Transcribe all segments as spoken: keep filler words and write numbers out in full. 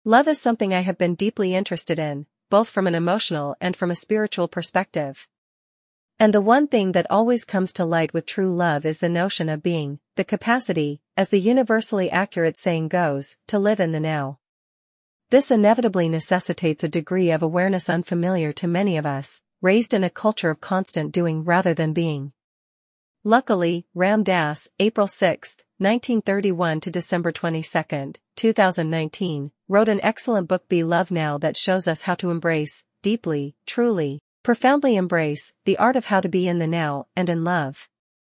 Love is something I have been deeply interested in, both from an emotional and from a spiritual perspective. And the one thing that always comes to light with true love is the notion of being, the capacity, as the universally accurate saying goes, to live in the now. This inevitably necessitates a degree of awareness unfamiliar to many of us, raised in a culture of constant doing rather than being. Luckily, Ram Dass, April sixth, nineteen thirty-one to December twenty-second, two thousand nineteen, wrote an excellent book Be Love Now that shows us how to embrace, deeply, truly, profoundly embrace, the art of how to be in the now and in love.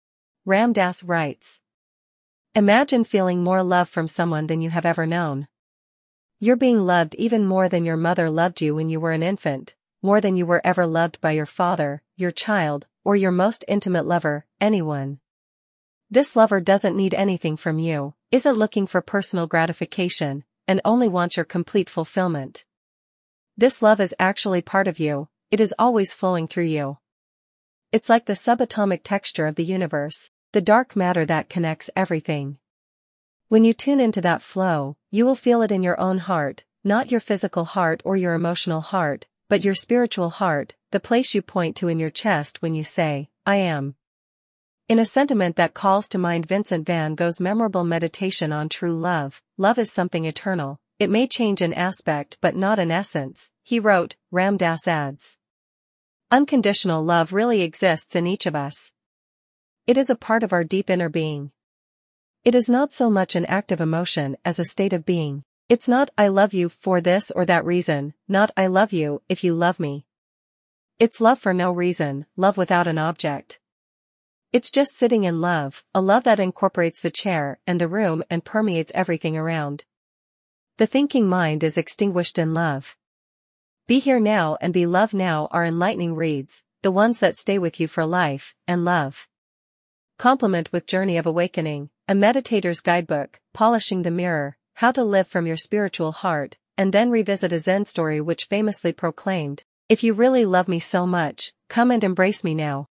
Ram Dass writes, "Imagine feeling more love from someone than you have ever known. You're being loved even more than your mother loved you when you were an infant, more than you were ever loved by your father, your child, or your most intimate lover, anyone. This lover doesn't need anything from you, isn't looking for personal gratification, and only wants your complete fulfillment. This love is actually part of you, it is always flowing through you. It's like the subatomic texture of the universe, the dark matter that connects everything. When you tune into that flow, you will feel it in your own heart, not your physical heart or your emotional heart, but your spiritual heart, the place you point to in your chest when you say, I am." In a sentiment that calls to mind Vincent van Gogh's memorable meditation on true love, "Love is something eternal, it may change in aspect but not in essence," he wrote. Ram Dass adds, "Unconditional love really exists in each of us. It is a part of our deep inner being. It is not so much an active emotion as a state of being. It's not I love you for this or that reason, not I love you if you love me. It's love for no reason, love without an object. It's just sitting in love, a love that incorporates the chair and the room and permeates everything around. The thinking mind is extinguished in love. Be here now and be love now are enlightening reads, the ones that stay with you for life, and love. Complement with Journey of Awakening, A Meditator's Guidebook, Polishing the Mirror, How to Live from Your Spiritual Heart, and then revisit a Zen story which famously proclaimed, If you really love me so much, come and embrace me now."